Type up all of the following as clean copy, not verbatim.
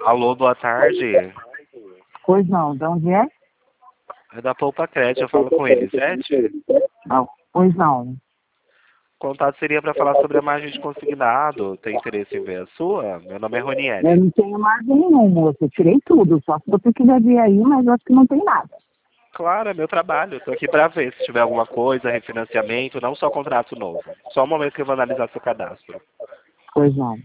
Alô, boa tarde. Pois não, de onde é? É da Poupa Crédito, eu falo com Elisete. Não, pois não. O contato seria para falar sobre a margem de consignado. Tem interesse em ver a sua? Meu nome é Eu Ronieri. não tenho margem nenhuma, moço. Eu tirei tudo, só se você quiser ver aí, mas eu acho que não tem nada. Claro, é meu trabalho. Estou aqui para ver se tiver alguma coisa, refinanciamento, não só contrato novo. Só um momento que eu vou analisar seu cadastro. Pois não.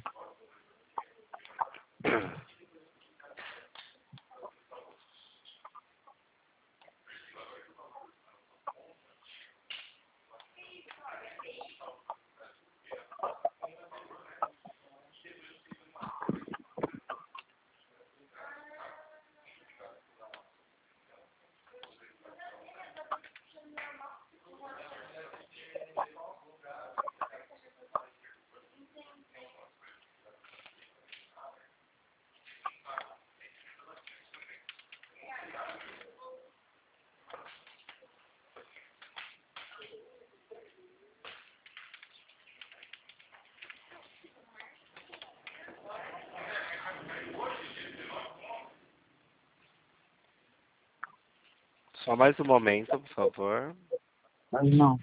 Só mais um momento, por favor. Pois não.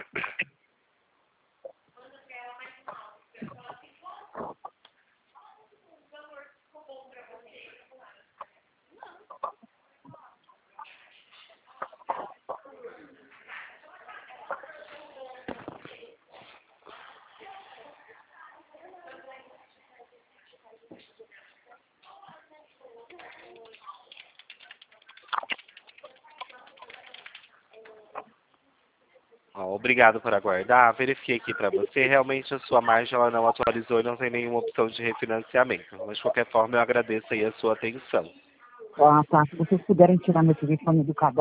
Ó, obrigado por aguardar. Verifiquei aqui para você. Realmente a sua margem ela não atualizou e não tem nenhuma opção de refinanciamento. Mas de qualquer forma eu agradeço aí a sua atenção. Ah, tá. Se vocês puderem tirar meu telefone do cadastro.